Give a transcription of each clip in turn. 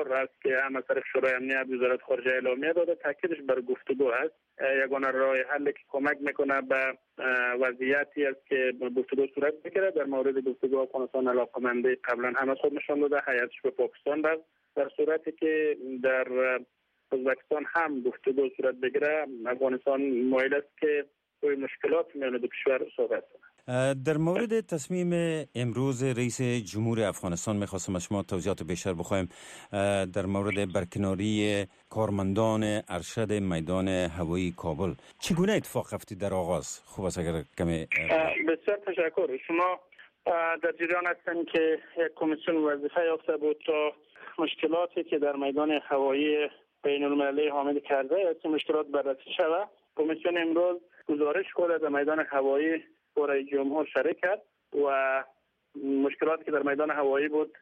بار است که هم از طرف شورای امنیت وزارت خارجه اعلامیه داده، تاکیدش بر گفتگو است. یگانه راه حلی که کمک میکنه به وضعیتی است که گفتگو صورت بگیره. در مورد گفتگو افغانستان علاقه‌مندی قبلا هم از خود نشان داده، هیئتش به پاکستان رفت. در صورتی که در ازبکستان هم گفتگو صورت بگیره، افغانستان مایل است که روی مشکلات میان دو کشور صحبت کنه. در مورد تصمیم امروز رئیس جمهور افغانستان میخواستم از شما توضیحات بیشتر بخوایم در مورد برکناری کارمندان ارشد میدان هوایی کابل. چگونه اتفاق افتید در آغاز؟ خوب است اگر کمی. بسیار تشکر. شما در جریان هستید که یک کمیسیون وظیفه یافته بود تا مشکلاتی که در میدان هوایی بین المللی حامل کرده است مشکلات بررسی شود. کمیسیون امروز گزارش کرد در میدان هوایی با رئیس جمهور شریک کرد و مشکلاتی که در میدان هوایی بود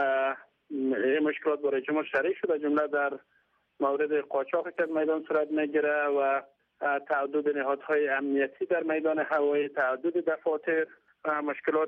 این مشکلات با رئیس جمهور شریک شد، جمله در مورد قاچاقی که میدان صورت میگیره و تعدد نهادهای امنیتی در میدان هوایی، تعدد دفاتر، مشکلات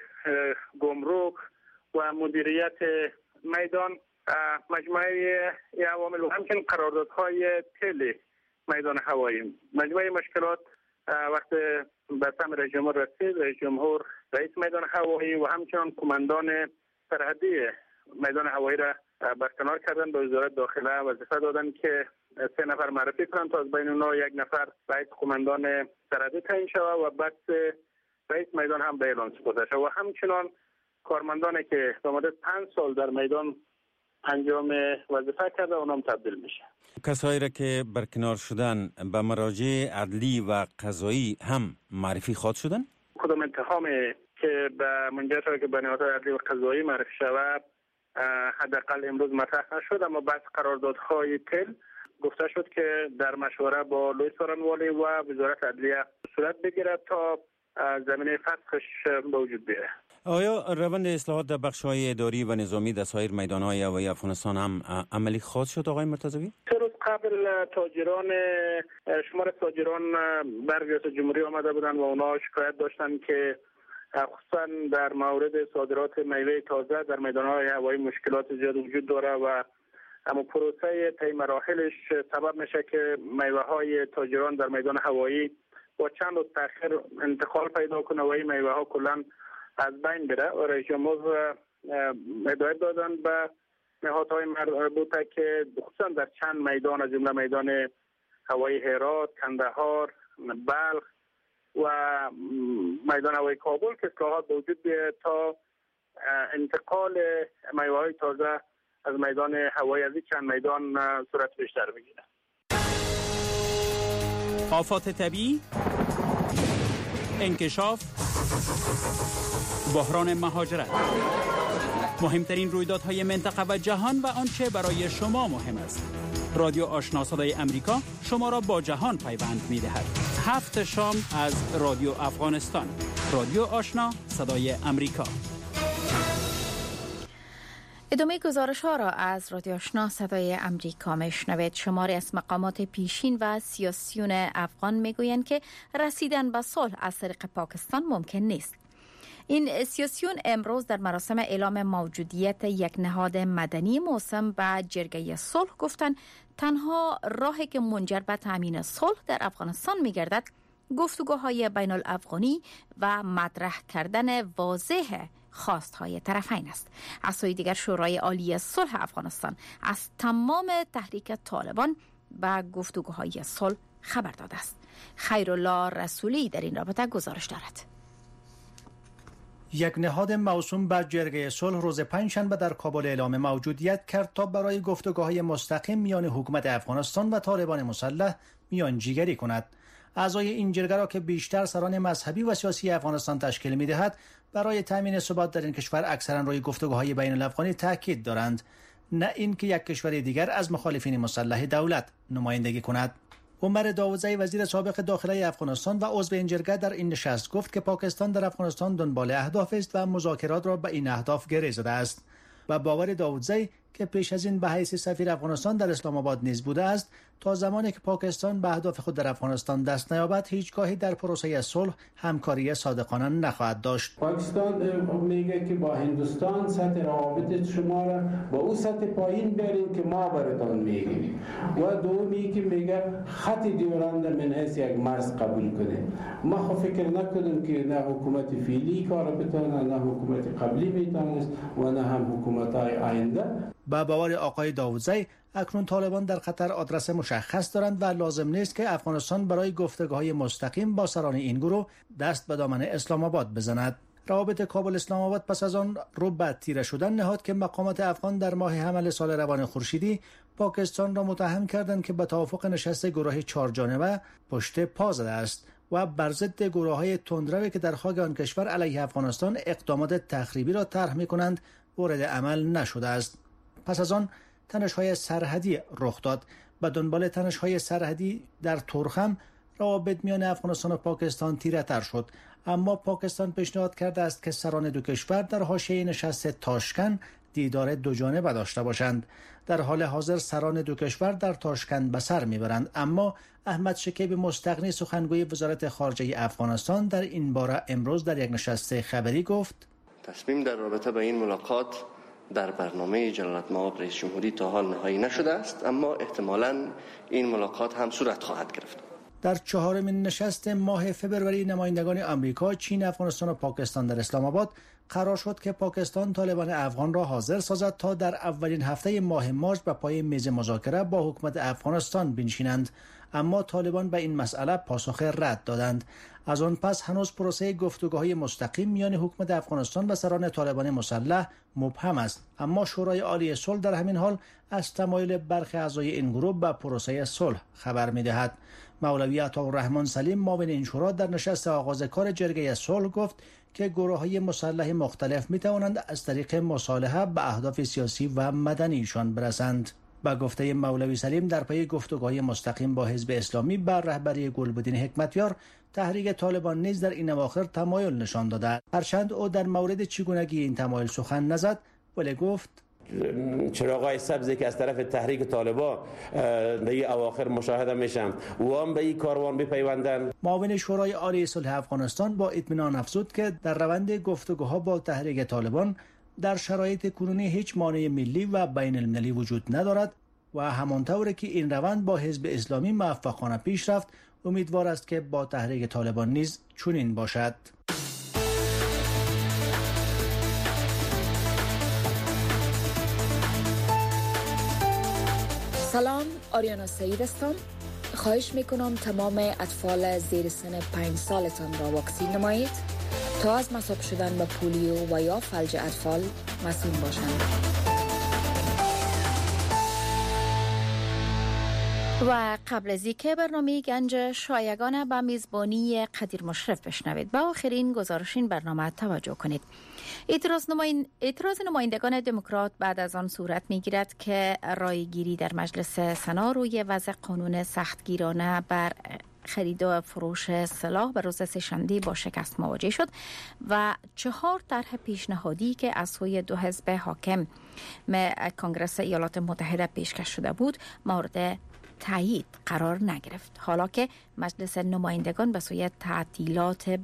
گمرک و مدیریت میدان، مجموعه عوامل و همچنین قراردادهای تل میدان هوایی. مجموعه مشکلات وقت به سمع رئیس جمهور رسید، رئیس جمهور رئیس میدان هوایی و همچنان کماندان سرحدی میدان هوایی را برکنار کردن. به وزارت داخله وظیفه دادن که 3 نفر معرفی کنند تا از بین اونها 1 نفر رئیس کماندان سرحدی تعیین شود و بعد رئیس میدان هم به اعلان سپرده شود و همچنان کارمندانی که به مدت 5 سال در میدان انجام وظیفه کرده اونم تبدیل میشه. کسایی را که برکنار شدن به مراجع عدلی و قضایی هم معرفی خواد شدن؟ کدام اتهامی که به منجر شده که به نهادهای عدلی و قضایی معرفی شود حداقل امروز مطرح نشد، اما بعض قراردادهای تل گفته شد که در مشوره با لوی سارنوالی و وزارت عدلیه صورت بگیرد تا زمینه فسخش به وجود بیاید. آیا روند اصلاحات در بخش‌های اداری و نظامی در سایر میدان‌های هوایی افغانستان هم عملی خواهد شد آقای مرتضوی؟ 3 روز قبل شمار تاجران بر ریاست جمهوری آمده بودند و اونا شکایت داشتن که خصوصا در مورد صادرات میوه تازه در میدان‌های هوایی مشکلات زیاد وجود داره و اما پروسه طی مراحلش سبب میشه که میوه‌های تاجران در میدان هوایی با چند روز تأخیر انتقال پیدا کنه و این میوه‌ها کلاً از بین بره. و رئیس جمهور هدایت دادن به نهادهای مربوطه که خصوصا در چند میدان از جمله میدان هوایی هرات، کندهار، بلخ و میدان هوایی کابل که اصلاحات به وجود بیاید تا انتقال میوه‌های تازه از میدان هوایی از چند میدان صورت بیشتر بگیره. آفات طبیعی، انکشاف، بحران مهاجرت، مهمترین رویدادهای منطقه و جهان و آنچه برای شما مهم است. رادیو آشنا صدای امریکا شما را با جهان پیوند می‌دهد. 7 شام از رادیو افغانستان. رادیو آشنا صدای امریکا. ادامه گزارش ها را از رادیو آشنا صدای امریکا میشنوید. شماری از مقامات پیشین و سیاسیون افغان میگویند که رسیدن به صلح از طریق پاکستان ممکن نیست. این سیاسیون امروز در مراسم اعلام موجودیت یک نهاد مدنی موسم به جرگه صلح گفتند تنها راهی که منجر به تامین صلح در افغانستان میگردد گفتگوهای بین الافغانی و مطرح کردن واضح خواستهای طرفین است. از سوی دیگر شورای عالی صلح افغانستان از تمام تحریک طالبان به گفتگوهای صلح خبر داده است. خیرالله رسولی در این رابطه گزارش دارد. یک نهاد موسوم به جرگه صلح روز پنجشنبه در کابل اعلام موجودیت کرد تا برای گفتگوهای مستقیم میان حکومت افغانستان و طالبان مسلح میانجیگری کند. اعضای این جرگه را که بیشتر سران مذهبی و سیاسی افغانستان تشکیل می‌دهد برای تامین ثبات در این کشور اکثرا روی گفتگوهای بین الافغانی تاکید دارند، نه اینکه یک کشور دیگر از مخالفین مسلح دولت نمایندگی کند. عمر داودزی وزیر سابق داخلی افغانستان و عضو این جرگه در این نشست گفت که پاکستان در افغانستان دنبال اهداف است و مذاکرات را به این اهداف گره زده است و باور داودزی که پیش از این به حیث سفیر افغانستان در اسلام آباد نیز بوده است، تا زمانی که پاکستان به اهداف خود در افغانستان دست نیابد هیچگاهی در پروسه صلح همکاری صادقانه نخواهد داشت. پاکستان میگه که با هندوستان سطح روابط شما را با او سطح پایین برین که ما براتون میگیم، و دومی که میگه خط دیورند من حیث یک مرز قبول کنه. ما خو فکر نکنیم که نه حکومت فعلی کار بتونه، نه حکومت قبلی میتونه و نه هم حکومت های آینده. با باور آقای داوودزی اکنون طالبان در قطر آدرس مشخص دارند و لازم نیست که افغانستان برای گفتگوهای مستقیم با سران این گروه دست به دامن اسلام آباد بزند. روابط کابل اسلام آباد پس از آن رو به تیره شدن نهاد که مقامات افغان در ماه حمل سال روان خورشیدی پاکستان را متهم کردند که به توافق نشست گروه 4 جانبه پشت پا زده است و بر ضد گروه‌های تندروی که در خاک آن کشور علیه افغانستان اقدامات تخریبی را طرح می‌کنند وارد عمل نشده است. پس از آن تنش‌های سرحدی رخ داد. به دنبال تنش‌های سرحدی در تورخم روابط میان افغانستان و پاکستان تیره‌تر شد، اما پاکستان پیشنهاد کرده است که سران دو کشور در حاشیه نشست تاشکند دیدار دو جانبه داشته باشند. در حال حاضر سران دو کشور در تاشکند به سر میبرند، اما احمد شکیب مستغنی سخنگوی وزارت خارجه افغانستان در این باره امروز در یک نشست خبری گفت تصمیم در رابطه با این ملاقات در برنامه جلالت مآب رئیس جمهوری تا حال نهایی نشده است، اما احتمالاً این ملاقات هم صورت خواهد گرفت. در 4مین نشست ماه فوریه نمایندگان آمریکا، چین، افغانستان و پاکستان در اسلام آباد قرار شد که پاکستان طالبان افغان را حاضر سازد تا در اولین هفته ماه مارس به پای میز مذاکره با حکومت افغانستان بنشینند، اما طالبان به این مسئله پاسخ رد دادند. از آن پس هنوز پروسه گفتگوهای مستقیم میان حکومت افغانستان و سران طالبان مسلح مبهم است، اما شورای عالی صلح در همین حال از تمایل برخی اعضای این گروه به پروسه صلح خبر می‌دهد. مولوی عطاالرحمن سلیم معاون این شورا در نشست آغاز کار جرگه صلح گفت که گروه‌های مسلح مختلف می‌توانند از طریق مصالحه به اهداف سیاسی و مدنیشان برسند. با گفته مولوی سلیم در پی گفتگوهای مستقیم با حزب اسلامی بر رهبری گلبدین حکمتیار، تحریک طالبان نیز در این اواخر تمایل نشان داده. هرچند او در مورد چگونگی این تمایل سخن نزد، ولی گفت چراغای سبزی که از طرف تحریک طالبان در این اواخر مشاهده میشن و هم به این کاروان بپیوندن. معاون شورای عالی صلح افغانستان با اطمینان افزود که در روند گفتگوها با تحریک طالبان در شرایط کنونی هیچ مانع ملی و بین المللی وجود ندارد و همانطور که این روند با حزب اسلامی موفقانه پیش رفت، امیدوار است که با تحریک طالبان نیز چنین باشد. سلام، آریانا سعید هستم. خواهش میکنم تمام اطفال زیر سن 5 سالتان را واکسین نمایید تا از مصاب شدن به پولیو و یا فلج اطفال مسئول باشند. و قبل از اینکه برنامه گنج شایگان به میزبانی قدیر مشرف بشنوید، به آخرین گزارش این برنامه توجه کنید. اعتراض نمایندگان دموکرات بعد از آن صورت میگیرد که رایگیری در مجلس سنا روی وضع قانون سختگیرانه بر خرید و فروش سلاح به روز سه‌شنبه با شکست مواجه شد و 4 طرح پیشنهادی که از سوی 2 حزب حاکم کنگره ایالات متحده پیشکش شده بود مورد تایید قرار نگرفت، حالا که مجلس نمایندگان به سوی تعطیلات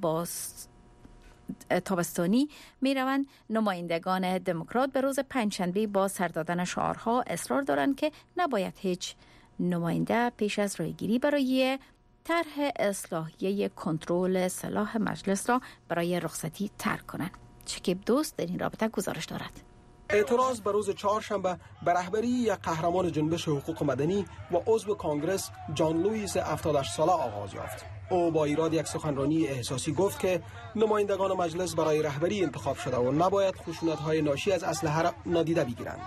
تابستانی می روند. نمایندگان دموکرات به روز پنجشنبه با سر دادن شعارها اصرار دارند که نباید هیچ نماینده پیش از رایگیری برای طرح اصلاحیه کنترل سلاح مجلس را برای رخصتی ترک کنند. شکیب دوست در این رابطه گزارش دارد. اعتراض به روز چهارشنبه به رهبری یک قهرمان جنبش حقوق مدنی و عضو کانگرس جان لوئیس 78 ساله آغاز یافت. او با ایراد یک سخنرانی احساسی گفت که نمایندگان مجلس برای رهبری انتخاب شده و نباید خشونت‌های ناشی از اسلحه را نادیده بگیرند.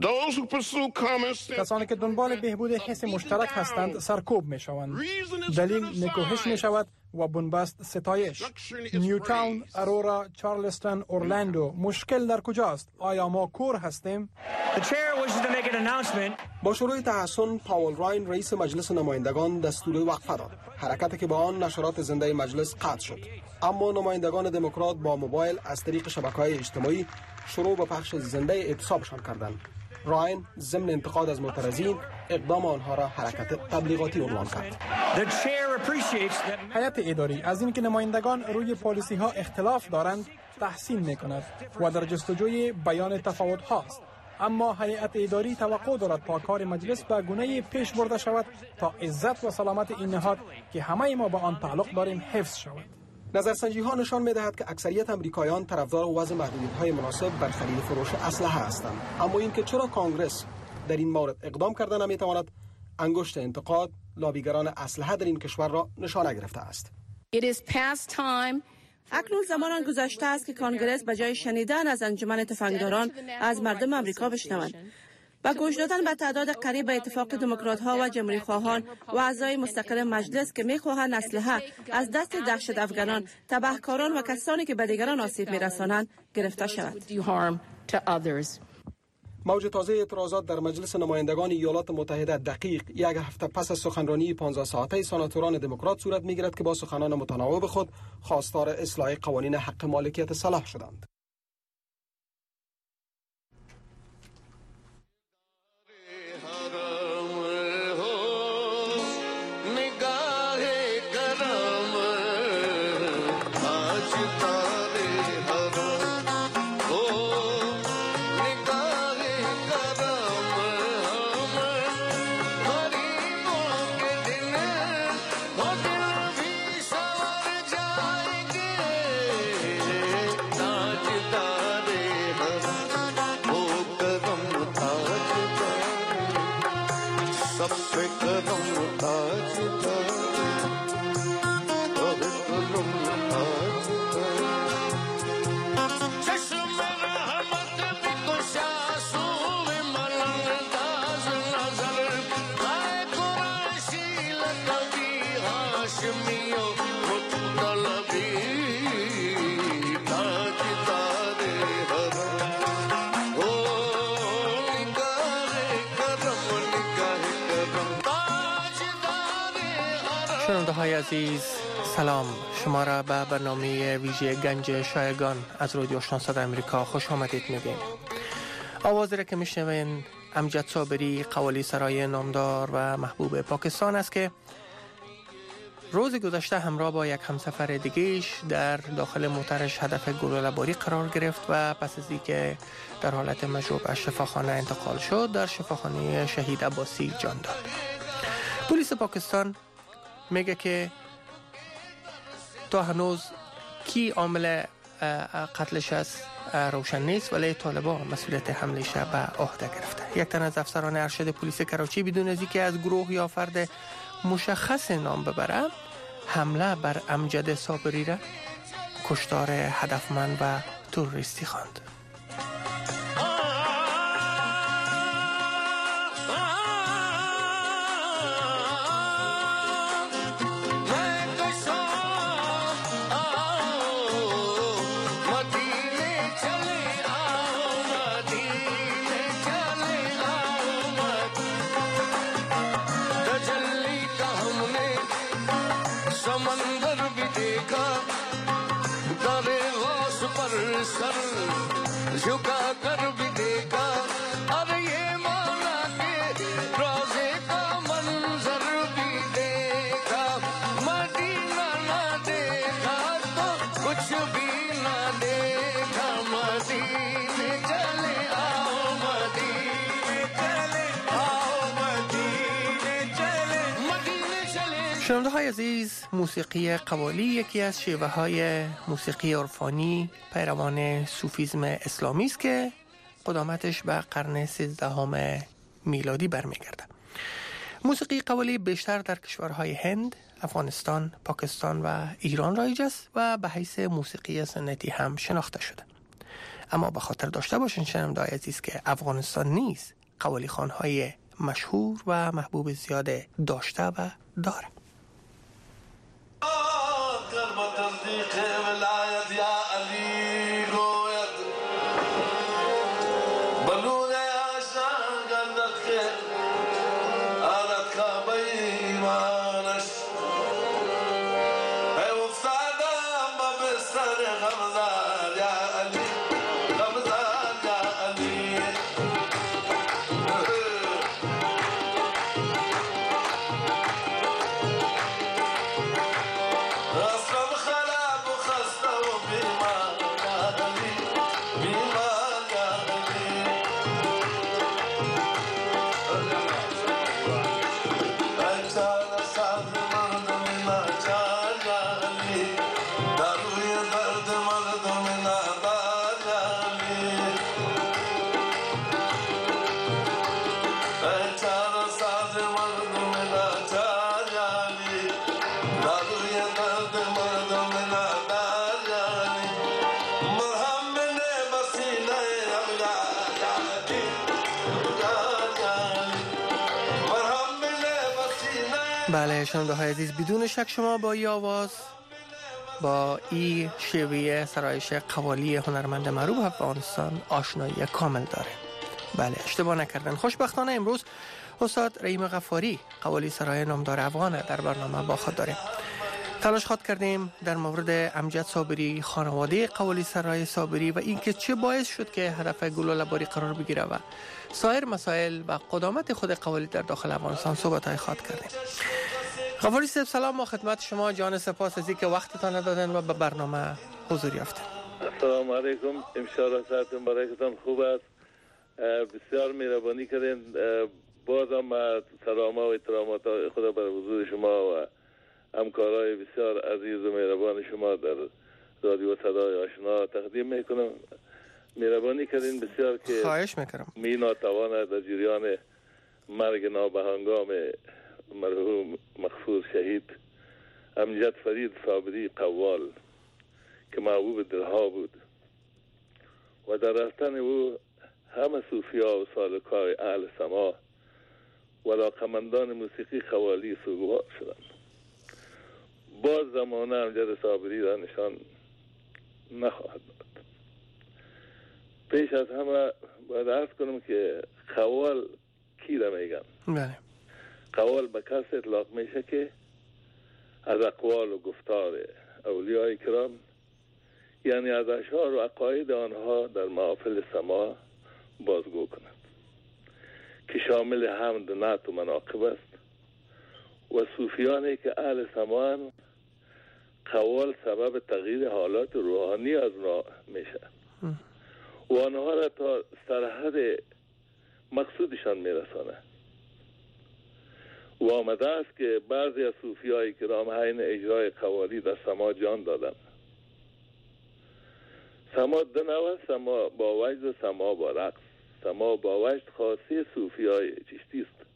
کسانی که دنبال بهبود حس مشترک هستند سرکوب می‌شوند. دلیل نکوهش می‌شود و بنبست ستایش. نیوتاون، ارورا، چارلستون، اورلندو. مشکل در کجاست؟ آیا ما کور هستیم؟ با شروع تحسن، پاول راین رئیس مجلس نمایندگان دستور وقفه داد، حرکتی که با آن نشرات زنده مجلس قطع شد. اما نمایندگان دموکرات با موبایل از طریق شبکه‌های اجتماعی شروع به پخش زنده اعتصابشان کردند. راین ضمن انتقاد از معترضین اقدام آنها را حرکت تبلیغاتی عنوان کرد. هیئت اداری از اینکه نمایندگان روی پالیسی ها اختلاف دارند تحسین می‌کند و در جستجوی بیان تفاوت هاست، اما هیئت اداری توقع دارد تا کار مجلس به گونه‌ای پیش برده شود تا عزت و سلامت این نهاد که همه ما به آن تعلق داریم حفظ شود. نظرسنجی ها نشان می‌دهد که اکثریت امریکایان طرفدار وضع محدودیت‌های مناسب بر خرید فروش اسلحه هستند، اما اینکه چرا کنگره در این مورد اقدام کرده نمی‌تواند انگشت انتقاد لابیگران اسلحه در این کشور را نشانه گرفته است. اکنون زمان گذشته است که کنگره به جای شنیدن از انجمن تفنگداران از مردم امریکا بشنوند و گوش دادن به تعداد قریب به اتفاق دموکرات‌ها و جمهوری‌خواهان و اعضای مستقل مجلس که می‌خواهند اسلحه از دست دهشت افغانان، تبهکاران و کسانی که به دیگران آسیب می‌رسانند گرفته شود. موج تازه اعتراضات در مجلس نمایندگان ایالات متحده دقیق یک هفته پس از سخنرانی 15 ساعته سناتوران دموکرات صورت می‌گیرد که با سخنان متناوب خود خواستار اصلاح قوانین حق مالکیت سلاح شدند. شنونده‌های عزیز، سلام. شما را به برنامه ویژه گنج شایگان از رادیو آشنا صدای امریکا خوش آمدید میگیم. آوازی را که میشنوین امجد صابری، قوالی سرای نامدار و محبوب پاکستان است که روز گذشته همراه با یک همسفر دیگه‌اش در داخل موترش هدف گلوله‌باری قرار گرفت و پس از اینکه در حالت مجروح به شفاخانه انتقال شد، در شفاخانه شهید عباسی جان داد. پلیس پاکستان میگه که تا هنوز کی عامل قتلش است روشن نیست، ولی طالبان مسئولیت حملش به عهده گرفته. یک تن از افسران ارشد پلیس کراچی بدون از اینکه از گروه یا فرد مشخص نام ببره حمله بر امجد صابری را کشتار هدفمند و تروریستی خواند. شنونده‌های عزیز، موسیقی قوالی یکی از شیوه‌های موسیقی عرفانی پیروان صوفیسم اسلامی است که قدامتش به قرن 13 میلادی برمیگرده. موسیقی قوالی بیشتر در کشورهای هند، افغانستان، پاکستان و ایران رایج است و به حیث موسیقی سنتی هم شناخته شده. اما به خاطر داشته باشین شنونده‌های عزیز که افغانستان نیز قوالی خوان‌های مشهور و محبوب زیاد داشته و داره. بله شنونده های عزیز، بدون شک شما با این آواز، با این شیوه سرایش قوالی هنرمند معروف افغانستان آشنایی کامل داره. بله اشتباه نکردن. خوشبختانه امروز استاد رحیم غفاری قوالی سرای نامدار افغان در برنامه با خود داریم. تلاش خود کردیم در مورد امجد صابری، خانواده قوالی سرای صابری و اینکه چه باعث شد که هدف گلوله‌باری قرار بگیره و سایر مسائل و قدامت خود قوالی در داخل افغانستان صحبت‌های خود کردیم. غفاری صاحب سلام و خدمت شما، جان سپاس از اینکه وقتتان دادن و به برنامه حضور یافتین. السلام علیکم، ان شاء الله ساعتون برایتان خوب است. بسیار مهربانی کردین. بازم سلام و احترامات خدا بر حضور شما و همکارای بسیار عزیز و مهربان شما در رادیو صدای آشنا تقدیم میکنم. مهربانی کردین بسیار که خواهش میکنم. می ناتوان در جریان مرگ نابهنگام مرحوم مغفور شهید امجد فرید صابری قوال که محبوب دلها بود و در رفتن او همه صوفیا و سالکای اهل سما و علاقمندان موسیقی قوالی سوگوار شدند. باز زمانه امجد صابری را نشان نخواهد داد. پیش از همه باید عرض کنم که قوال کی را میگن؟ بله. قوال به کس اطلاق میشه که از اقوال و گفتار اولیای کرام، یعنی از اشعار و عقاید آنها در محافل سما بازگو کند که شامل حمد و نعت و مناقب است و صوفیانی که اهل سما قوال سبب تغییر حالات روحانی از آنها میشه و آنها را تا سرحد مقصودشان میرسانه. و آمده است که بعضی از صوفیای کرام حین اجرای قوالی در سما جان دادند. سما دو نوع، سما با وجد و سما با رقص. سما با وجد خاصی صوفیای چشتی است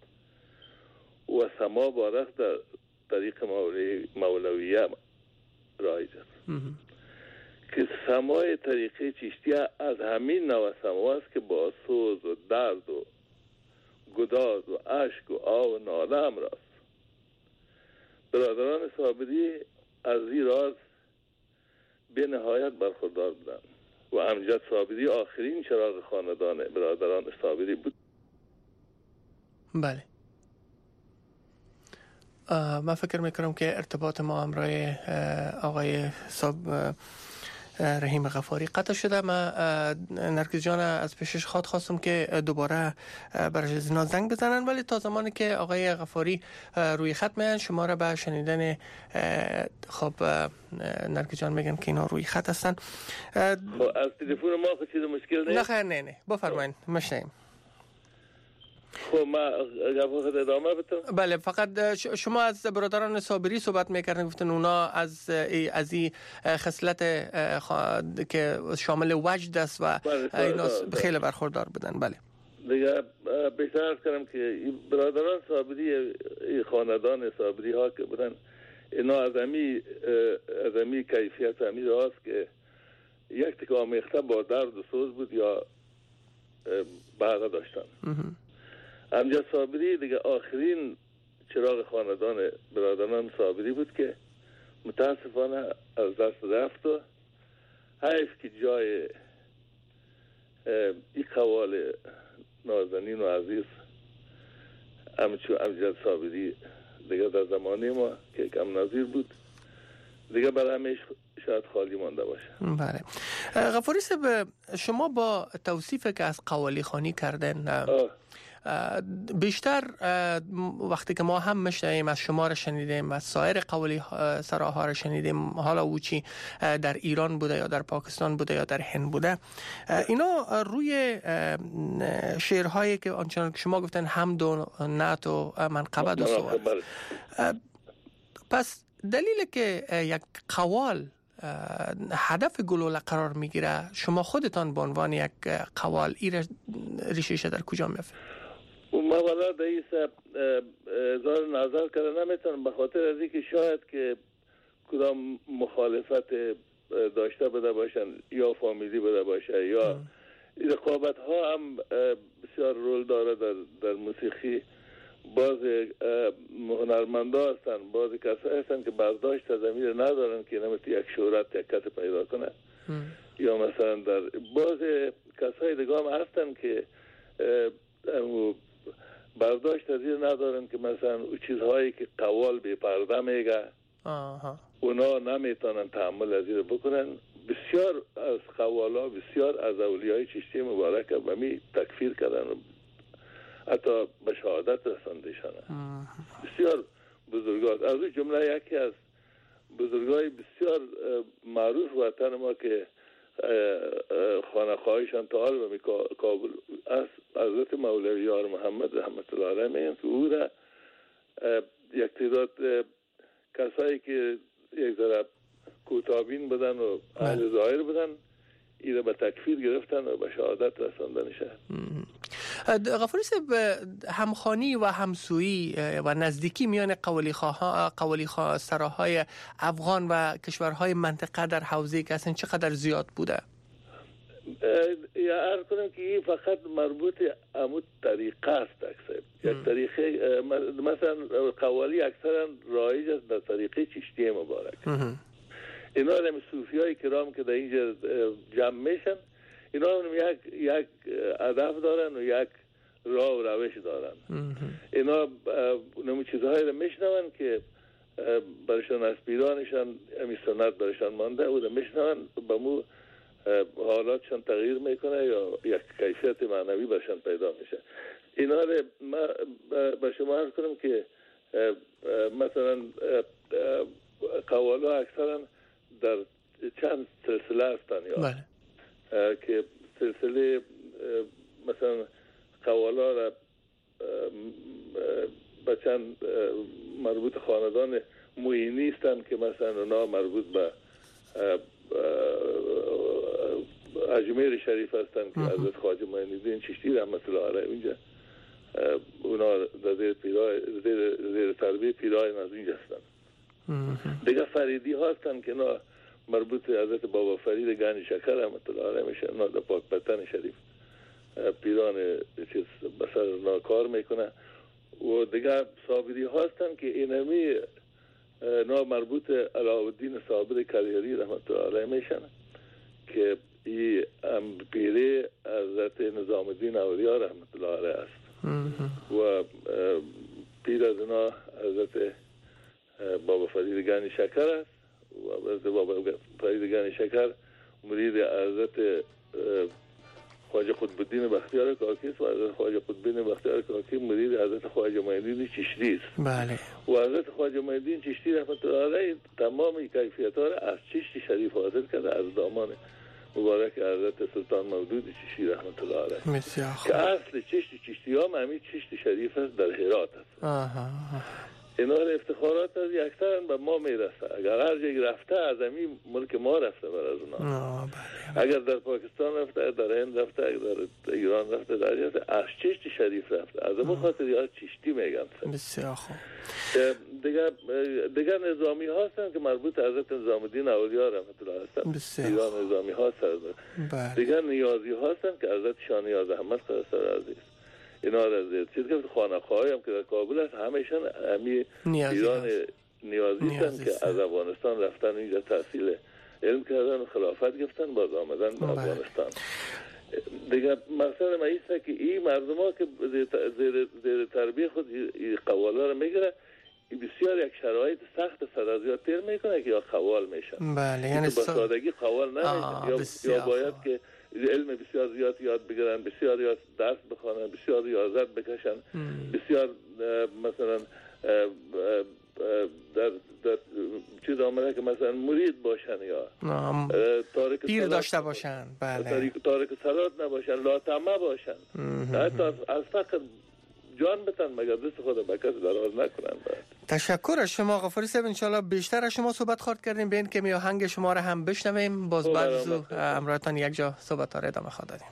و سما با رقص در طریق مولویه رایج است که سمای طریقه چشتی از همین نوع سما است که با سوز و درد و گداز و عشق و آه و ناله امراست. برادران صابری از این راز به نهایت برخوردار بودند و امجد صابری آخرین چراغ خاندان برادران صابری بود. بله. من فکر میکنم که ارتباط ما همراه آقای رحیم غفاری قطع شده. من نرگس جان از پیشش خواستم که دوباره برای اینا زنگ بزنن، ولی تا زمانی که آقای غفاری روی خط میان شما را به شنیدن خب نرگس جان میگن که اینا روی خط هستن. از تلفن ما خود چیز مشکل نیست؟ نه خیر نه بفرمایید مشنیم. خب ما خود ادامه بدم. بله فقط شما از برادران صابری صحبت میکردن، گفتن اونا از این خصلت که شامل وجد است و اینا خیلی برخوردار بودن. بله دیگه بهتر از کنم که برادران صابری خاندان صابری ها که بودن اینا از امی کیفیت امی راست که یک تک آمیخته با درد و سوز بود یا بقا داشتن. امجد صابری دیگه آخرین چراغ خاندان برادران صابری بود که متاسفانه از دست رفت و حیف که جای این قوال نازنین و عزیز امجد صابری دیگه در زمانه ما که کم نظیر بود دیگه برای همیشه شاید خالی مانده باشه. بله. غفاری صاحب شما با توصیف که از قوالی خوانی کردن بیشتر وقتی که ما هم میشنویم از شما را شنیدیم از سایر قوالی سراها را شنیدیم، حالا او چی در ایران بوده یا در پاکستان بوده یا در هند بوده، اینا روی شعرهایی که آنچنان که شما گفتن حمد و نعت و منقبت و سوال. پس دلیل که یک قوال هدف گلوله قرار میگیره، شما خودتان به عنوان یک قوال ریشش در کجا میفته؟ ما والا در این اظهار نظر کرده نمیتونم به خاطر از اینکه شاید که کدام مخالفت داشته بوده باشن یا فامیلی بوده باشه یا رقابت ها هم بسیار رول داره در موسیقی باز هنرمندا هستن، باز کسایی هستن که برداشت از ضمیر ندارن که نمیتونه یک شهرت یک کس پیدا کنه. یا مثلا در باز کسای دیگه هم هستن که برداشت از این ندارن که مثلا چیزهایی که قوال به پرده میگه اونا نمیتونن تحمل از این بکنن. بسیار از قوالا، بسیار از اولیای چشتی مبارک و می تکفیر کردن، حتی به شهادت رساندشانه. بسیار بزرگات از اون جمله یکی از بزرگای بسیار معروف وطن ما که خانه‌خواهیشان تا حال به کابل از حضرت مولوی یار محمد رحمت الله علیه میگن که او را یک تعداد کسایی که یک ذره کوتابین بودن و اهل ظاهر بودن ایره به تکفیر گرفتن و به شهادت رساندنشه. غفاری صاحب، همخوانی و همسویی و نزدیکی میان قوالی سراهای افغان و کشورهای منطقه در حوزه که اصلا چقدر زیاد بوده؟ یا عرض کنم که این فقط مربوط امود طریقه است اکثر. یک طریقه مثلا قوالی اکثرا رایج است در طریقه چشتی مبارک. اینا هم صوفی های کرام که در اینجا جمع میشن، اینا هم یک هدف دارن و یک راه و روش دارن. اینا نمو چیزهایی رو میشنون که برشان از پیرانشان امی سنت برشان مانده او رو میشنون، با مو حالاتشان تغییر میکنه یا یک کیفیت معنوی برشان پیدا میشه. اینا رو ما به شما عرض کنم که مثلا قوالا اکثرا در چند سلسله هستن یا که سلسله مثلا قوالا را به چند مربوط خاندان معینی هستند که مثلا اونا مربوط به اجمیر شریف هستند که حضرت خواجه معین الدین چشتی رحمت الله علیه اینجا اونا در زیر تربیه پیرایان از اینجا هستند. دیگه فریدی هستند که اونا مربوط به حضرت بابا فرید گنج شکر رحمت الله علیه میشه. اونا در پاک پتن شریف پیران چیز بسر اونا کار میکنه. و دیگه صابری هستند که اینمی اونا مربوط علاءالدین صابر کریری رحمت الله علیه میشن که این پیره حضرت نظام الدین اولیاء رحمت الله علیه است. و پیر از اونا حضرت بابا فرید گنج شکر است و حضرت بابا فرید گنج شکر مرید حضرت خواجه قطب الدین بختیار کاکی است و حضرت خواجه قطب الدین بختیار کاکی مرید حضرت خواجه معین الدین چشتی است. بله. و حضرت خواجه معین الدین چشتی رحمت الله علیه تمام کیفیت‌ها را از چشتی شریف حاصل کرده، از دامان مبارک حضرت سلطان مودود چشتی رحمت الله علیه که اصل چشتی ها همین چشت شریف است در هرات است. اینا افتخارات از اکثرا به ما میرسه. اگر هر جایی رفته از همین ملک ما رفته بر از اونا. اگر در پاکستان رفته، در هند رفته، اگر در ایران رفته، در جهت از چشت شریف رفته. از اون خاطر یا چشتی میگن. بسیار خوب. دیگر نظامی هستن که مربوط حضرت نظام الدین اولیاء رحمت الله هستن. ایران نظامی هستن. دیگر نیازی هستن که حضرت شاه نیاز احمد قدس عزیز. اینا را چیز که خانه‌خواهی هم که در کابل هست همیشن همی ایران نیازی هستن که از افغانستان رفتن اینجا تحصیل علم کردن و خلافت گفتن باز آمدن به افغانستان. دیگه مثلا ما ایسته که این مردم ها که زیر تربیه خود قوالا را میگیره بسیار یک شرایط سخت صد از یاد تیر میکنه که یا خوال میشن. بله یعنی با سادگی خوال نمیشن یا باید که علم بسیار زیاد یاد بگیرن، بسیار یاد درس بخوانن، بسیار ریاضت بکشن، بسیار مثلا در چیز آمده که مثلا مرید باشن یا پیر داشته باشن، بله تارک صلات نباشن، لاطمع باشن، حتی از فقر جان بتن مگر دست خود به کسی دراز نکنن. تشکر از شما غفاری صاحب. انشالله بیشتر از شما صحبت خورد کردیم، به این که میاهنگ شما را هم بشنویم، باز بعد از امرایتان یک جا صحبت ها را ادامه خواهد دادیم.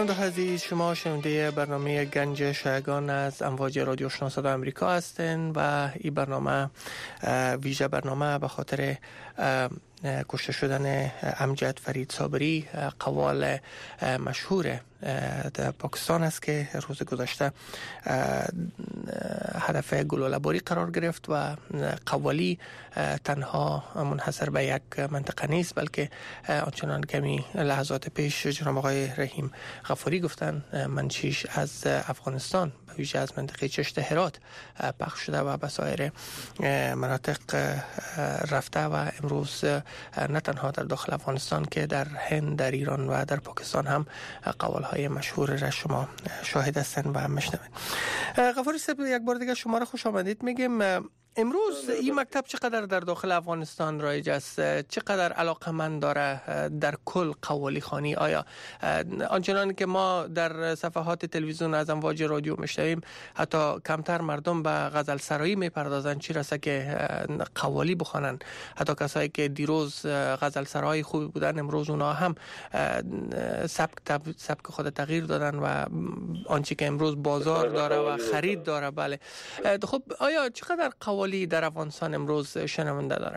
شنونده عزیز، شما شنونده برنامه گنج شایگان از امواج رادیو آشنا صدای آمریکا هستین و این برنامه ویژه برنامه به خاطر کشته شدن امجد فرید صابری، قوال مشهور در پاکستان است که روز گذشته هدف گلوله‌باری قرار گرفت و قوالی تنها منحصر به یک منطقه نیست، بلکه آنچنان کمی لحظات پیش جناب آقای رحیم غفاری گفتن منشیش از افغانستان به ویژه از منطقه چشت هرات پخش شده و به سایر مناطق رفته و امروز نه تنها در داخل افغانستان که در هند، در ایران و در پاکستان هم قوالهای مشهور را شما شاهد هستن و میشنوید. غفاری صاحب، یک بار دیگه شما را خوش آمدید میگیم. امروز این مکتب چقدر در داخل افغانستان رایج است؟ چقدر علاقمند داره در کل قوالی خوانی؟ آیا آنچنان که ما در صفحات تلویزیون از امواج رادیو میشنویم حتی کمتر مردم به غزل سرایی میپردازن، چی رسه که قوالی بخوانن؟ حتی کسایی که دیروز غزل سرایی خوبی بودن امروز اونا هم سبک خود تغییر دادن و آنچه که امروز بازار داره و خرید داره. بله، خب آیا چقدر قوالی در افغانستان امروز شنونده داره؟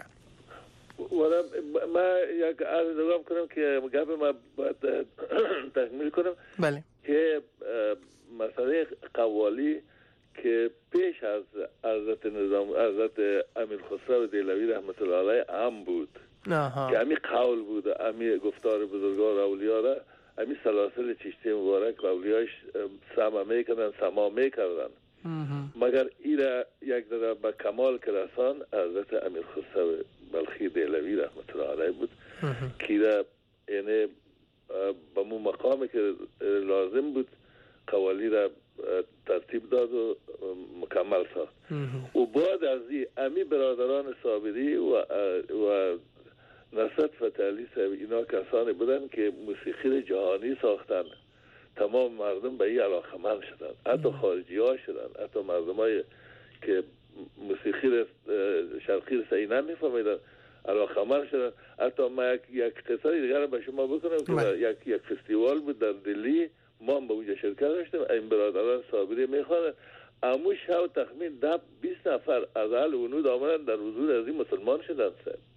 من یک عرض دوام کنم که گپ ما باید تکمیل کنم. بله. که مسئله قوالی که پیش از حضرت امیر خسرو دهلوی رحمت الله علیه عام بود، که امی قول بود، امی گفتار بزرگان اولیاء را، امی سلاسل چشتی مبارک و اولیاش سما میکردن. مگر ایره یک در به کمال که رسان حضرت امیر خسرو بلخی دهلوی رحمت الله علیه بود که ایره یعنی به مو مقامی که لازم بود قوالی را ترتیب داد و مکمل ساخت. و بعد از این امی برادران صابری و نصرت فتح علی صاحب اینا کسانی بودن که موسیقی جهانی ساختن. تمام مردم به این علاقمند شدن، حتی خارجی ها شدن، حتی مردم های که موسیقی شرقی رسایی نمیفهمیدن علاقمند شدن. حتی ما یک قصه دیگر به شما بکنم که یک فستیوال بود در دلی، ما هم به اونجا شرکت داشتیم. این برادران صابری میخوانن، امو شب تخمین 10-20 نفر از اهل ونود آمدن در حضور از این مسلمان شدن.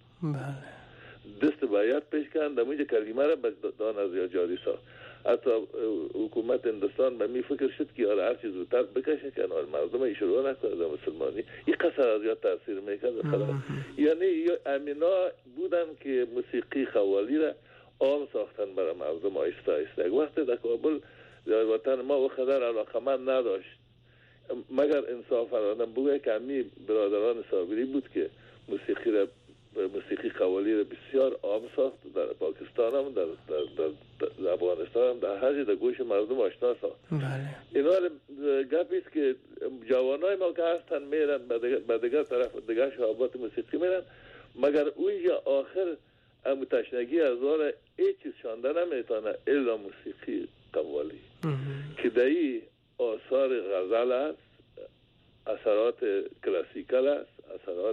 دست بیعت پیش کردن، در اونجا کلمه را به دان از یا جاری ساخت. حتی حکومت هندوستان به می فکر شد که هر چیز زودتر بکشه که مردم ای شروع نکنه در مسلمانی. این قصر از یاد تاثیر میکرد. یعنی امینا بودن که موسیقی قوالی را عام ساختن برای مردم آیسته آیسته. یک وقت در کابل در وطن ما و خدر علاقمند نداشت، مگر انصاف آدم بگه که امی برادران صابری بود که موسیقی قوالی را بسیار عام ساخت. در پاکستان هم در افغانستان هم در هر در گوش مردم آشنا ساخت. اینا گپی است که جوانای ما که هستن میرن به دیگر طرف دیگر شعبات موسیقی میرن، مگر اونجا آخر تشنگی از داره هیچ چیز شانده نمیتونه الا موسیقی قوالی که دایی آثار غزل است، اثرات کلاسیکل است، اثرات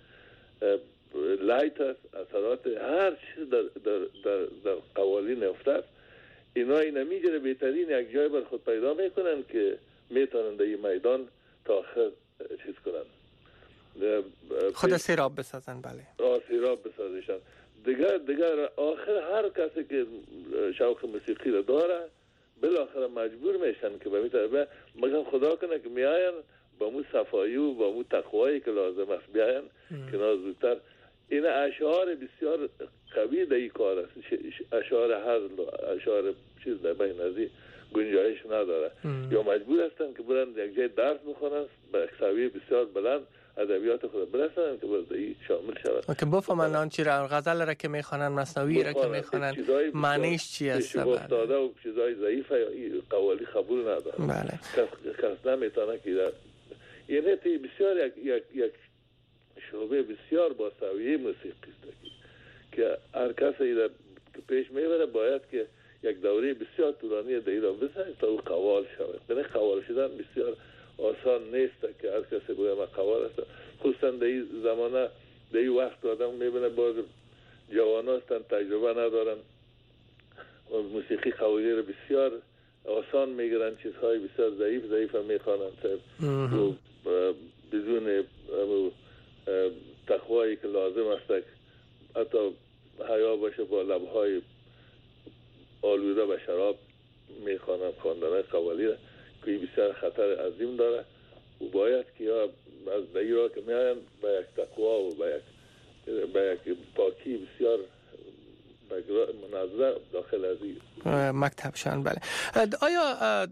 لایت است، اثرات هر چیز در قوالی نفته است. اینا نمیگره بهترین یک جای بر خود پیدا میکنن که میتونن در این میدان تا آخر چیز کنن، خود سیراب بسازن. بله، سیراب بسازشن. دیگر آخر هر کسی که شوق موسیقی را داره بالاخره مجبور میشن که به میتونه مگر خدا کنه که میاین با مو صفایی و با مو تقوایی که لازم است بیاین که زودتر. این اشعار بسیار قوی در این کار است. اشعار هزل و اشعار چیز در بین ازی گنجایش نداره. یا مجبور هستن که برن یک جای درس بخونن به سویه بسیار بلند ادبیات خود برسن که باز این شامل شود که بفهمن آن چی را غزل را که میخوانن، مثنوی را که میخوانن، معنیش چی است. افتاده و چیزای ضعیفه یا قوالی قبول نداره. بله، کس نمیتونه که یعنی بسیار یک شعبه بسیار با سویه موسیقی است که هر کسی که پیش میبره باید که یک دوره بسیار طولانی در ایران بزنه تا او قوال شود. یعنی قوال شدن بسیار آسان نیست که هر کسی بگه من قوال هستم. خصوصا در این زمانه در این وقت آدم میبینه باز جوان هستن تجربه ندارن و موسیقی قوالی رو بسیار آسان میگیرن، چیزهای بسیار ضعیف هم میخوانند و بدون تقوایی که لازم است، حتی حیا باشه با لبهای آلوده به شراب میخوانند خواندن قوالی را که بسیار خطر عظیم داره و باید که یا از دایی را که میاین به یک تقوا و به یک پاکی بسیار منظم داخل از مکتبشان. بله. آیا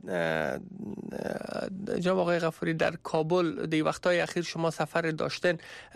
جناب آقای غفاری در کابل دی وقتهای اخیر شما سفر داشتن،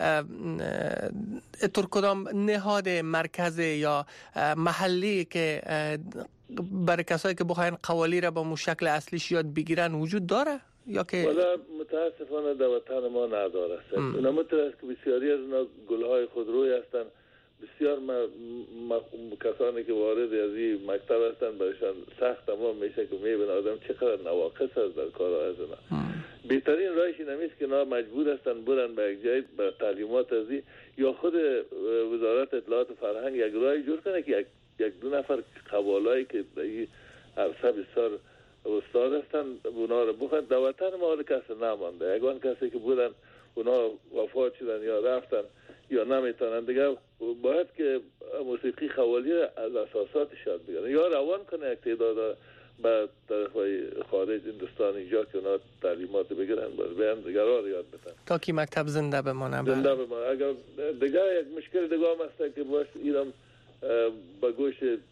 طور کدام نهاد مرکز یا محلی که برای کسایی که بخواین قوالی را با مو شکل اصلیش یاد بگیرن وجود داره یا که والا متاسفانه در وطن ما نداره؟ اونا متاسف که بسیاری از اونا گلهای خودروی هستن. بسیار کسانی که وارد از این مکتب هستن برایشان سخت تمام میشه که میبینه آدم چقدر نواقص هست در کار از اونا. بهترین راهش این هست که اونا مجبور هستن برن به یک جای به تعلیمات از این، یا خود وزارت اطلاعات و فرهنگ یک راهی جور کنه که یک دو نفر قوالایی که در این عرصه بسیار استاد هستن اونا رو بخواد. در وطن ما کسی نمانده، یگان کسی که بودن اونا وفات شدن یا رفتن یا نمیتونن دیگه، باید که موسیقی قوالی از اساساتش یاد بگیرن یا روان کنه یک تعداد به طرفای خارج هندوستان اینجا که اونا تعلیمات بگیرن بیان دیگران یاد بدن تا که مکتب زنده بمانه. زنده بمانه. اگر دیگه یک مشکل دیگه هم هست که باش ایران با گوش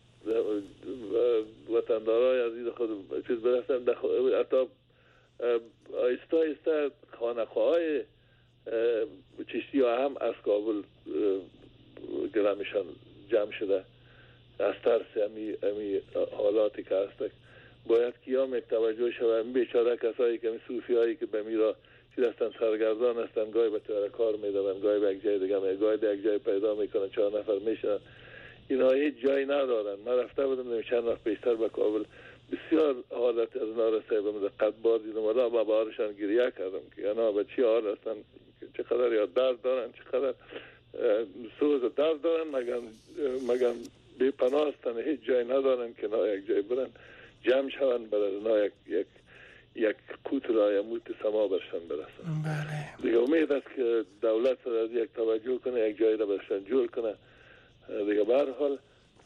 وطندارای عزیز خود چیز برسن، حتی آیسته آیسته خانقاهای چشتی ها هم از کابل گرمشان جمع شده از ترس امی حالاتی که هست. باید که هم یک توجه شود. بیچاره کسایی که صوفی هایی که به میرا چیز هستن سرگردان هستن، گاهی به طور کار میدونن، گاهی به یک جای دیگه گاهی به یک جای پیدا میکنن، 4 نفر میشن، اینا هیچ جایی ندارن. من رفته بودم چند وقت پیشتر به کابل، بسیار حالت از نارسایی به قد باز دیدم، ولی با بارشان گریه کردم که اینا به چی حال هستن، چقدر یا درد دارن، چقدر سوز و درد دارن، مگم بی پناه هستن، هیچ جایی ندارن که نا یک جای برن جمع شون برای نا یک قوت را یا موت سما برشن برسن. دیگه امید است که دولت را یک توجه کنه، یک جایی را برشن جور کنه. دیگه به هر حال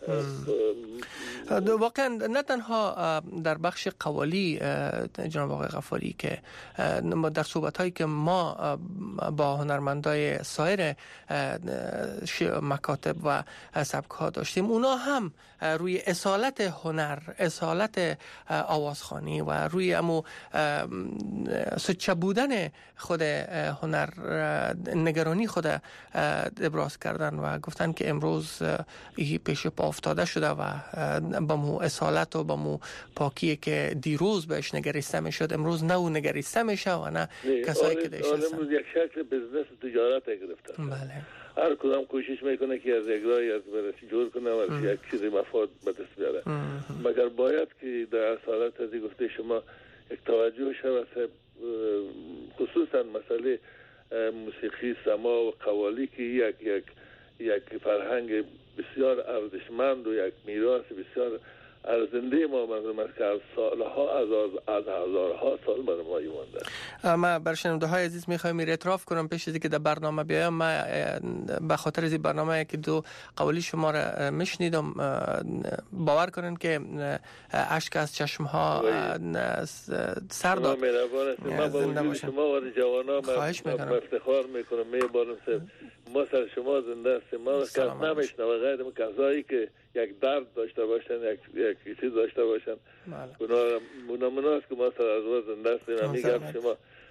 واقعا نه تنها در بخش قوالی جناب آقای غفاری که در صحبت‌هایی که ما با هنرمندای سایر مکاتب و سبک‌ها داشتیم، اونا هم روی اصالت هنر، اصالت آوازخوانی و روی امو سچه بودن خود هنر، نگرانی خود ابراز کردن و گفتن که امروز پیش پا افتاده شده و با مو اصالت و با مو پاکی که دیروز بهش نگریسته میشد امروز نه او نگریسته میشه و نه کسایی که دیش هستن. امروز یک شکل بزنس و تجارت گرفتن. بله. هر کدام کوشش میکنه که از یک راهی از برسی جور کنه و یک چیزی مفاد به دست بیاره. مگر باید که در اصالت از گفته شما یک توجه شود، خصوصا مسئله موسیقی سما و قوالی که یک فرهنگ بسیار ارزشمند و یک میراث بسیار ارزنده ما مردم است که از سالها از هزارها سال برای ما مانده. ما بر شنونده های عزیز میخوایم اعتراف کنم پیش از اینکه در برنامه بیایم، ما به خاطر از این برنامه که دو قوالی شما را میشنیدم، باور کنین که اشک از چشم ها سر داد. ما با وجود شما و جوانا ما افتخار میکنم، میبارم ما سر شما زنده هستیم. ما کس نمیشنم غیر کسایی که یک درد داشته باشن، یک چیز داشته باشن، اونا مناست که ما سر از ما زنده هستیم. میگم شما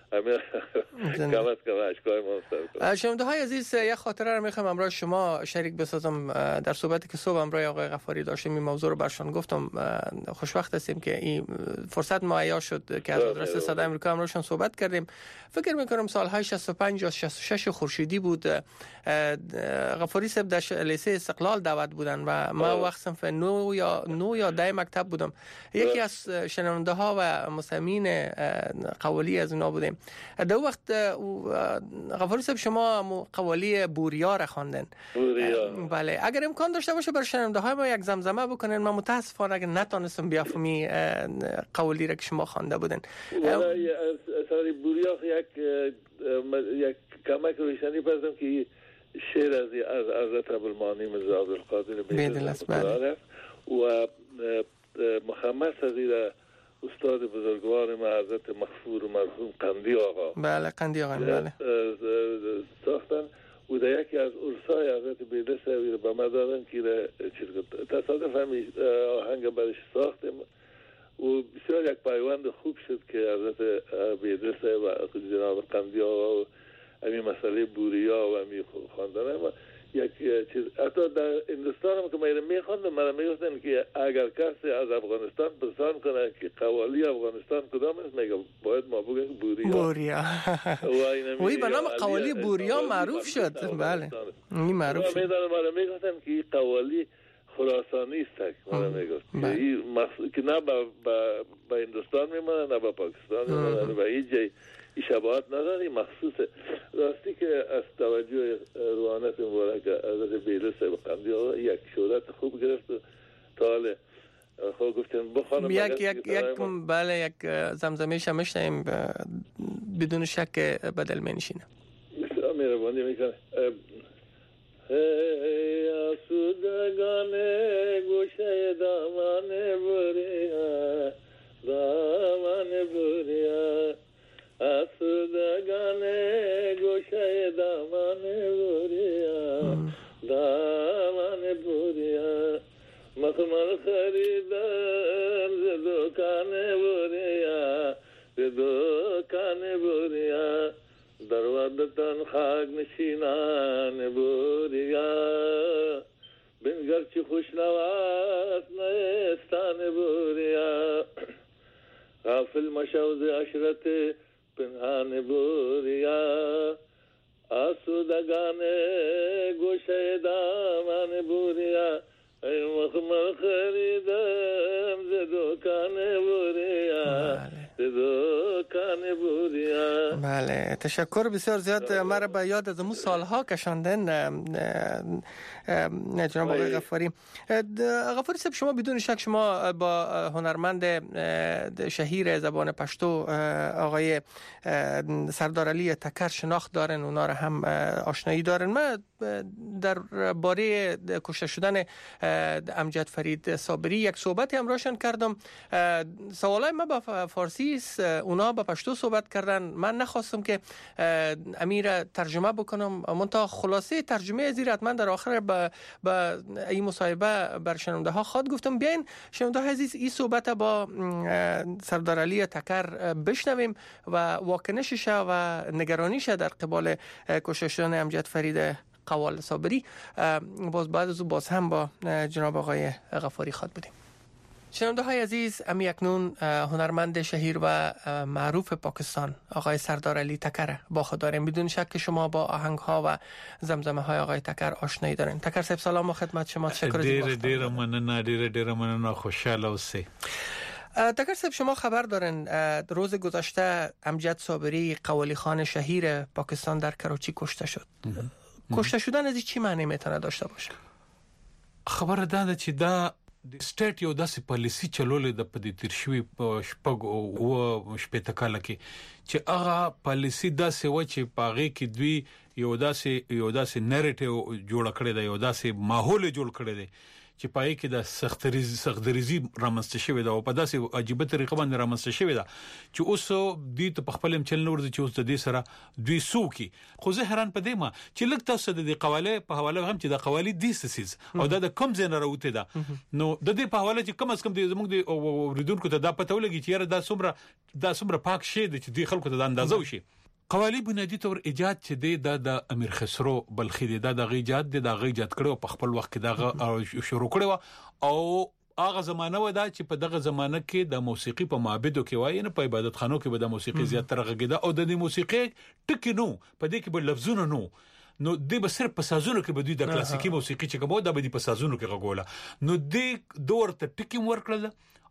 شنونده های عزیز، یک خاطره رو میخوام امروز شما شریک بسازم. در صحبتی که صبح امروز آقای غفاری داشتیم این موضوع رو برشان گفتم. خوشوقت هستیم که این فرصت مهیا شد که از مدرسه صدای آمریکا امروزشان صحبت کردیم. فکر میکنم سالهای 65 یا 66 خورشیدی بود. غفاری صاحب در لیسه استقلال دعوت بودن و ما وقت صنف 9 یا 10 مکتب بودم. یکی از شنونده ها و مستمعین قوالی از اونا بودیم. در وقت غفاری صاحب شما قوالی بوریا را خواندن. بله، اگر امکان داشته باشه بر شنونده های ما یک زمزمه بکنین. من متاسفانه اگر نتونستم بیافهمی قوالی را که شما خوانده بودن. اثر بوریا یک کمک روشنی پردم که شعر از حضرت ابوالمعانی مرزا عبدالقادر بی‌دل و محمد صدیق استاد بزرگوار ما حضرت مغفور و مرحوم قندی آقا. بله، قندی آقا بله ساختن و در یکی از عرسای حضرت بی‌دل صاحب به ما دادن که تصادف همین آهنگ برش ساختم و بسیار یک پیوند خوب شد که حضرت بی‌دل صاحب و جناب قندی آقا و همین مسئله بوریا و همین خواندن ما یک چیز حتی در هندوستان هم که من میخواندم من میگفتن که اگر کسی از افغانستان پرسان کنه که قوالی افغانستان کدام است میگم باید ما بگیم بوریا وی به نام قوالی بوریا معروف شد. بله این معروف شد. من میگفتن که این قوالی خراسانی است. من میگفتم که نه به هندوستان میمونه نه به پاکستان میمونه و هیچ جای شباهت نداری مخصوص راستی که از توجه روحانیت مبارک حضرت بی‌دل صاحب قندی آقا یک شهرت خوب گرفت و تا حال خود گفتن بخوانم یک زمزمه شمشنیم بدون شک بدل می نشینه. بسیار مهربانی میکنه. ای آسودگان گوشه دامان بریا دامان بریا آسودگان گوشه دامان بریا دامان بریا مخمل خریدن ز دکان بریا ز دکان بریا دروازتان خاک نشینان بریا بنگر چی خوشنواس نیستان بریا غافل مشوز عشرت پنهان بوریا آسودگان گوشه دامان بوریا ای مخمل خریدم ز دکان بوریا ز دکان بوریا. بله تشکر بسیار زیاد. مرا به یاد از اون سالها کشاندن جناب آقای غفاری. غفاری صاحب شما بدون شک شما با هنرمند شهیر زبان پشتو آقای سردار علی تکر شناخت دارن، اونا را هم آشنایی دارن. من در باره کشته شدن امجد فرید صابری یک صحبتی همراهشان کردم. سوالای من با فارسی است، اونا با پشتو صحبت کردن. من نخواستم که امیر ترجمه بکنم، منتها خلاصه ترجمه از این حتما در آخر با این مصاحبه بر شنونده ها خواهد گفتم. بیاین شنونده ها عزیز این صحبت با سردار علی تکر بشنویم و واکنشش و نگرانیش در قبال کشته شدن امجد فرید قوال صابری. باز بعد از باز هم با جناب آقای غفاری خواهد بودیم. شنونده های عزیز، امی اکنون هنرمند شهیر و معروف پاکستان آقای سردار علی تکر با خود داریم. بدون شک که شما با آهنگ ها و زمزمه های آقای تکر آشنایی دارین. تکر صاحب سلام و خدمت شما. تشکر. دیر مننه خوشحال اوسئ. تکر صاحب شما خبر دارن روز گذشته امجد صابری قوالی خان شهیر پاکستان در کراچی کشته شد. کشته شدن از چی معنی میتونه داشته باشه؟ خبر ده چې دا سټیټ یو داسې پالیسی چلولې د پدې تیر شوی شپږ او شپږ کاله کې چې هغه پالیسی داسې و چې پاغه کې دوی یو داسې نریټیو جوړ کړی دی، یو داسې ماحول جوړ کړی دی چې پای کې د سختریزي رامنځته شوی دا او په داسې عجیب طریقه باندې رامنځته شوی دا چې اوس د په خپل چل نور چې اوس د دې سره دوی سوکي. خو زه حیران پدې ما چې لږ تاسو د قواله په حواله هم چې د قوالی دیسیز او د کم زین راوته دا نو د دې په حواله چې کم از کم د زموږ د اوریدونکو ته دا پته ولګي چې یاره دا څومره پاک شي چې د خلکو ته د اندازو شي. قوالی بنیادی طور ایجاد چې د امیر خسرو بلخی د ایجاد کړو په خپل وخت کې دا شروع کړو او هغه زمانه و دا چې په دغه زمانه کې د موسیقي په معبدو کې وای نه په عبادت خانو کې به د موسیقي زیات ترغږیده او د موسیقي ټکی نو په دې کې به لفظونه نو د به صرف په سازونو کې به دوی د کلاسیکي موسیقي چې کومه د به په سازونو کې غوړه نو د دور ته ټکی ورکړل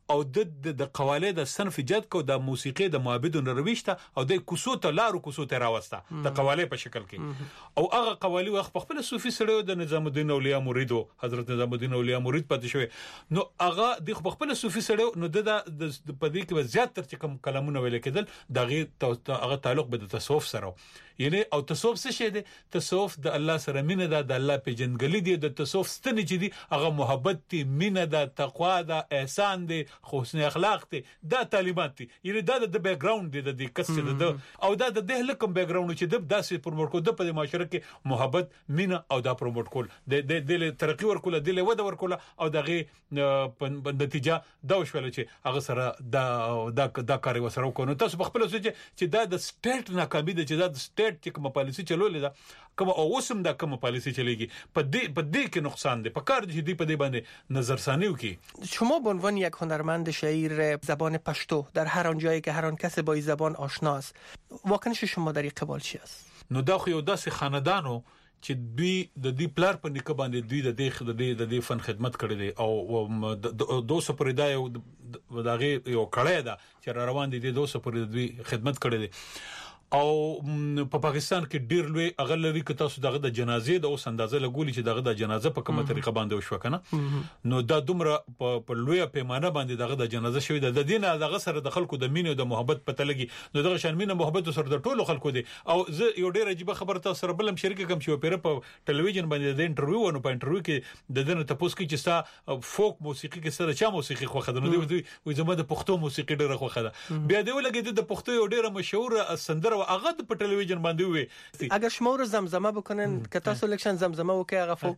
او د قواله د صنف جد کو د موسیقي د معبدون رويشته او د کوسو ته لارو کوسو ته راوسته د قواله په شکل کې او هغه قوالی وخت په خپل صوفي سره د نظام الدین اولیاء مریدو حضرت نظام الدین اولیاء مرید پاتې شوی نو هغه د خپل صوفي سره نو د پدې کې زیات تر کوم کلامونه ویل کېدل دغه هغه تعلق به د تصوف سره یعنی او تصوف څه شی دی تصوف د الله سره مینه ده د الله په جنګلی دی د تصوف ستنې چې دی هغه محبت دی مینه ده تقوا ده احسان دی حسن اخلاق دی دا تعلیمات دي یعنی دا د بیک گراوند دی د کس چې د او دا د هلکم بیک گراوند چې د داسې پروموټ کو د په معاشره کې محبت مینه او دا پروموټ کول د ترقی ورکول د ود ورکول او دغه په نتیجه دا وشول چې هغه سره دا کار وسره کوو تاسو په خپل سوچ چې دا د سټیټ ناکامي ده چې دا د سټیټ چې کوم پالیسی چلولې ده کوم اوسم دا کوم پالیسی چلیږي په دې کې نقصان ده په کار دي په دې باندې نظرثانی وکي. شما به عنوان یک هنرمند شاعر زبان پشتو در هر آن جایی که هر آن کس با این زبان آشناست واکنش شما در این قبال چی است؟ نو دا خو یو داسې خاندانو چې دوی د دې پلار په نکه باندې دوی د دې فن خدمت کړی دی او 200 پرې دا یو دغه یو کړی دا چې روان دي 200 پرې دوی خدمت کړی دی او په پاکستان کې ډیر لوی اغلري که تاسو دغه د جنازې د اوس اندازه لګولي چې دغه د جنازه په کومه طریقه باندې وشو کنه نو دا دومره په لوی پیمانه باندې دغه د جنازه شوی د دینه دغه سره د خلکو د مینې او د محبت پته لګي نو دغه شان مینه محبت سره د ټولو خلکو دی او زه یو ډیر عجیب خبر تاسو سره بلم شریک کوم چې پیره په ټلویزیون باندې د انټرویو ونو په انټرویو کې د دنه تاسو کې چې ستا فوک موسیقي کې سره چا موسیقي خوخه ده نو دوی وي زما د پښتو موسیقي ډیره خوخه ده بیا دی ولګي د پښتو یو ډیره مشهور سندره هغه په ټلویزیون باندې وي اگر شما رو زمزمه بکنن که تاسو لکشن زمزمه وکي هغه فوک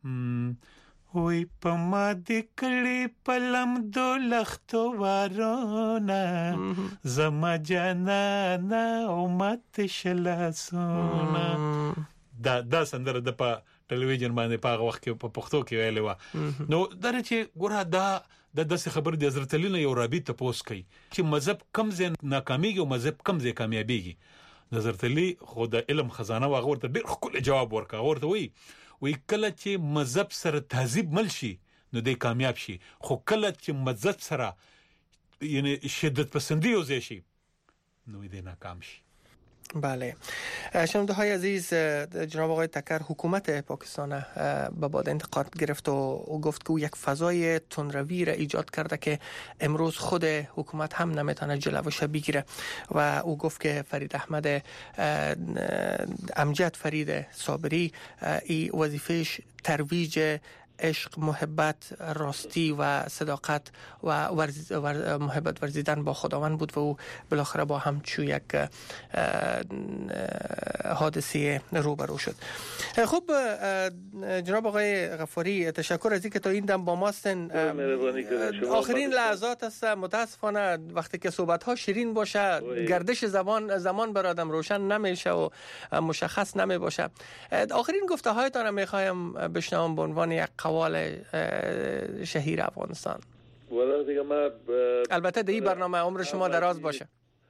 وی په ما د کړي پلم دو لختو وارونه زما جانا او مت شلاسونه دا سندره د په ټلویزیون باندې په وخت کې په پښتو کې ویلې و نو درته ګوره دا د داسې خبر د حضرت علی نه یو رابط تپوس کوي چې مذهب کم ځای ناکامیږي او مذهب کم ځای کامیابیږي حضرت علی خو د علم خزانه واغ ورته ډېر خپل جواب ورکا ورته وی کله چې مذهب سره تهذیب مل شي نو د کامیاب شي خو کله چې مذهب سره یعنی شدت پسندی او زی شي نو دې ناکام شي. بله شنونده های عزیز جناب آقای تکر حکومت پاکستان به باد انتقاد گرفت و گفت که او یک فضای تندروی را ایجاد کرده که امروز خود حکومت هم نمیتونه جلوش بگیره و او گفت که فرید احمد امجد فرید صابری ای وظیفهش ترویج عشق محبت راستی و صداقت و محبت ورزیدن با خداوند بود و او بالاخره با همچو یک حادثه روبرو شد. خب جناب آقای غفاری تشکر از اینکه تا این دم با ما هستن. آخرین لحظات است متاسفانه وقتی که صحبت ها شیرین باشه گردش زمان بر آدم روشن نمیشه و مشخص نمی باشه. آخرین گفته هایتان میخوایم بشنوم به عنوان یک قوال شهیر افغانستان. البته در این برنامه عمر شما دراز باشه.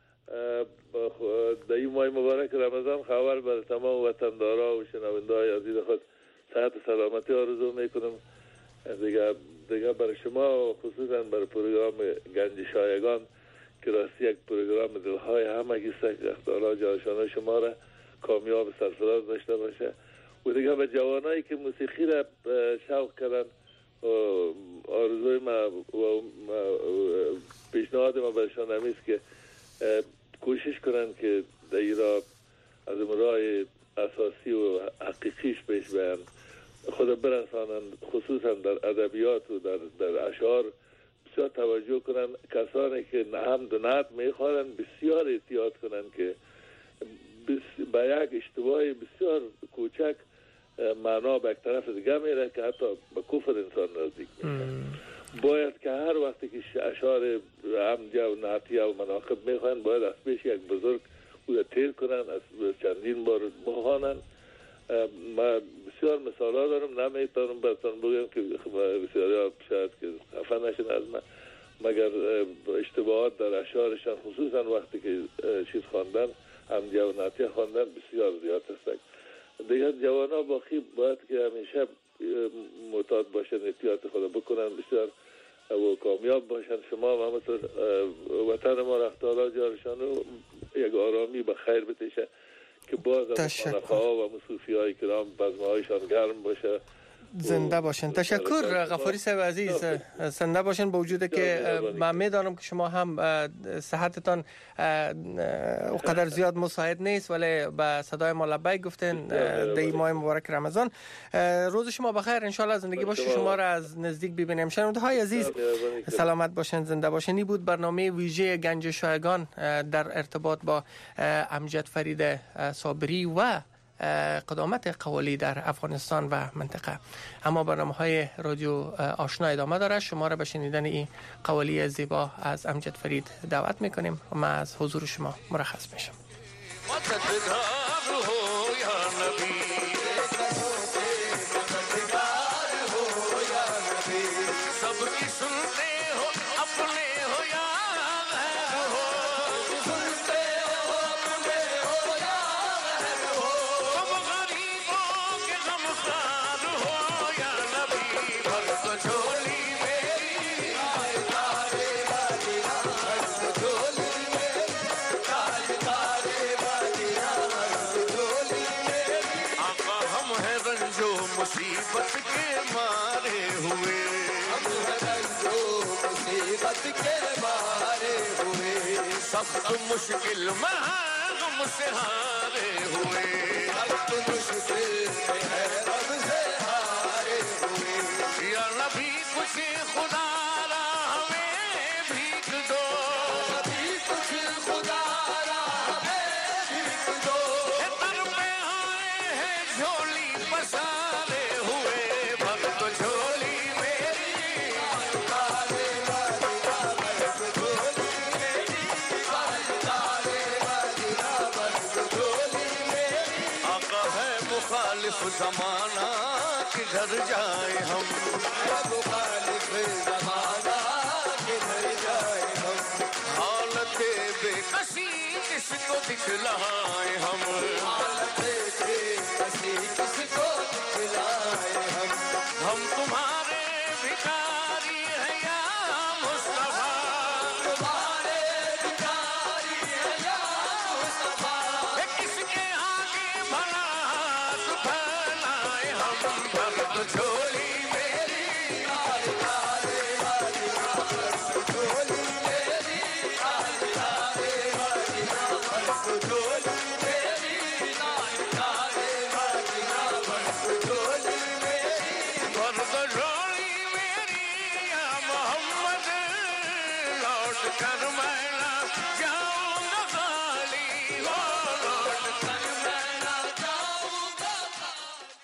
در این ماه مبارک رمضان خبر بر تمام وطندارا و شنونده‌های عزیز خود صحت و سلامتی آرزو میکنم. دیگه برای شما خصوصا برای پروگرام گنج شایگان که راستی یک پروگرام دلهای همگی است که خدا جانشان شما را کامیاب سرفراز داشته باشه و دیگه به جوانایی که موسیقی را شوق کردن آرزوی ما و پیشنهاد ما برشان همیست که کوشش کنن که در ایران از راه اساسی و حقیقیش پیش برن خود برسانن خصوصا در ادبیات و در اشعار بسیار توجه کنن. کسانی که هم دونات میخوارن بسیار احتیاط کنن که با یک اشتباه بسیار کوچک معنا به یک طرف دیگه میره که حتی به کفر انسان نزدیک میشه. باید که هر وقتی که اشعار همجه و نعتیه و مناقب میخوان باید از پیش یک بزرگ او تیر کنن از چندین بار بخوانن. من بسیار مثال ها دارم نمیتونم براتون بگم که بسیاری ها شاید که خفه نشن از من مگر اشتباهات در اشعارشان خصوصا وقتی که چیز خواندن همجه و نعتیه خواندن بسیار زیاد هستن. دیگر جوان ها باید که همیشه معتاد باشن احتیاط خود بکنن. بسیار و کامیاب باشن. شما و همینطور وطن ما را خدا جارشان و یک آرامی به خیر بتشه که باز خانقاها و مصوفی های کرام بزمهایشان گرم باشه. زنده باشین. تشکر غفاری صاحب عزیز، زنده باشین. با وجود که من میدانم که شما هم صحتتان اونقدر زیاد مساعد نیست، ولی به صدای ما لبیک گفتین در ماه مبارک رمضان. روز شما بخیر، ان شاء الله زندگی باشه شما را از نزدیک ببینیم. شنونده‌های عزیز سلامت باشین، زنده باشین. این بود برنامه ویژه گنج شایگان در ارتباط با امجد فرید صابری و قدامت قوالی در افغانستان و منطقه. اما برنامه‌های رادیو آشنا ادامه داره. شما را به شنیدن این قوالی زیبا از امجد فرید دعوت میکنیم و من از حضور شما مرخص میشم. سخت مشکل میں غم سے ہارے ہوئے، سخت مشکل میں غم سے ہارے ہوئے. یا نبی کچھ خدا را ہمیں بھیک دو، نبی کچھ خدا را ہمیں بھیک دو. در پہ آئے ہیں جھولی پسارے ہوئے، بھگت جھولی زمانہ کدھر جائے ہم، مخالف زمانہ کدھر جائے ہم. حالت بے کسی کس کو دکھلائے ہم، حالت بے کسی کس کو دکھلائے ہم. ہم تمہارے بھکاری ہیں یا مصطفیٰ، تمہارے بھکاری ہیں یا مصطفیٰ. کس کے آگے بھلا جھولی میری